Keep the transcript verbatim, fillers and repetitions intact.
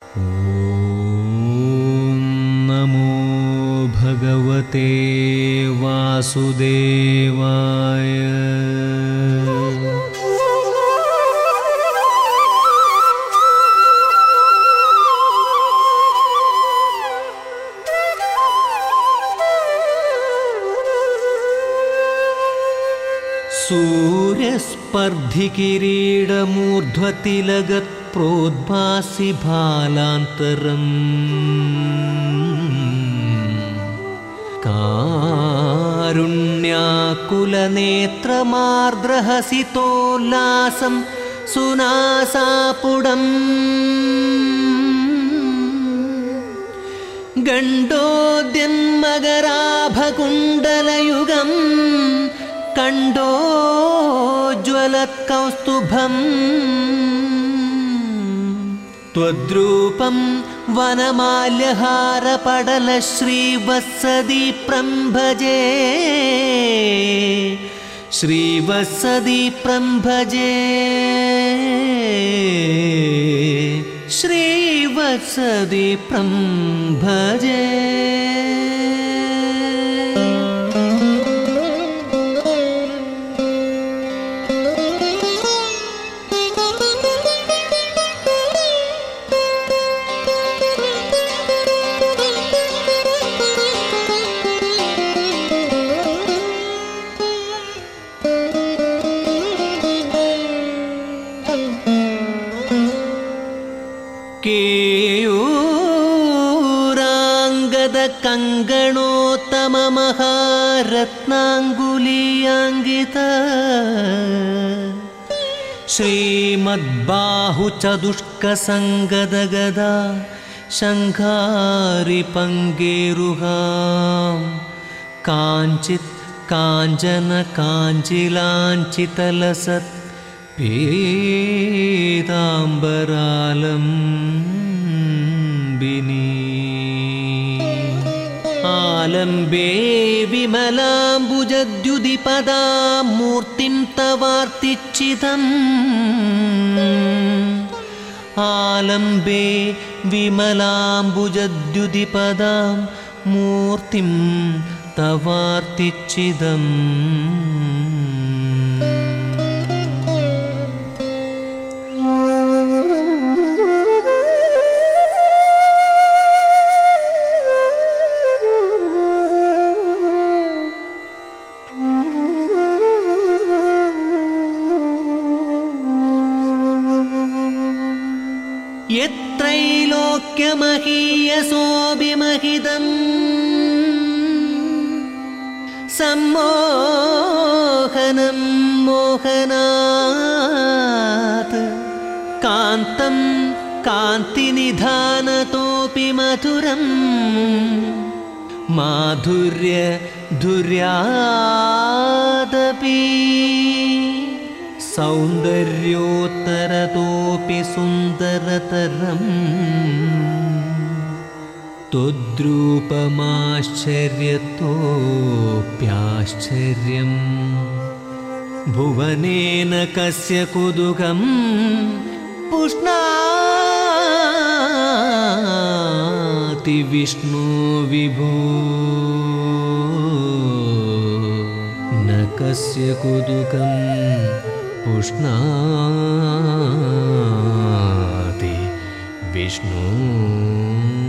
ഓം നമോ ഭഗവതേ വാസുദേവായ. സൂര്യസ്പർദ്ധികിരീടമൂർധ്വതിലഗത് പ്രോദ്ഭാസി ഭാലാന്തരം കാരുണ്യാകുലനേത്രമാർദ്രഹസിതോല്ലാസം സുനാസാപുടം ഗണ്ഡോദ്യന്മകരാഭകുണ്ടലയുഗം കണ്ടോജ്വലത്കൗസ്തുഭം ത്വദ്രൂപം വനമാല്യഹാരപടലശ്രീവത്സദീപ്രം ഭജേ ശ്രീവത്സദീപ്രം ഭജേ ശ്രീവത്സദീപ്രം ഭജേ. കേയൂരാംഗദ കങ്കണോത്തമ മഹാരത്നാംഗുലീയാങ്കിത ശ്രീമദ്ബാഹു ചതുഷ്കസംഗദഗദാ ശംഖാരി പങ്കേരുഹാം കാഞ്ചിത് കാഞ്ചന കാഞ്ചിലാഞ്ചിതലസത് പീതാംബരാലംബിനി ആലംബേ വിമലാംബുജദ്യുതിപദാം മൂർത്തിം തവാർത്തിച്ചിതം ആലംബേ വിമലാംബുജദ്യുതിപദാം മൂർത്തിം തവാർത്തിച്ചിതം. യത്രൈലോക്യമഹീയസോഭിമഹിതം സമ്മോഹനം മോഹനാത് കാന്തം കാന്തിനിധാനതോപി മധുരം മാധുര്യ ധുര്യാദപി സൗന്ദര്യോത്തരതോപി സുന്ദരതരം ത്വദ്രൂപമാശ്ചര്യത്തോപ്യാശ്ചര്യം ഭുവനേന കസ്യ കുതുകം പുഷ്ണാതി വിഷ്ണു വിഭോ ന കസ്യ കുതുകം പുഷ്ണാതി വിഷ്ണു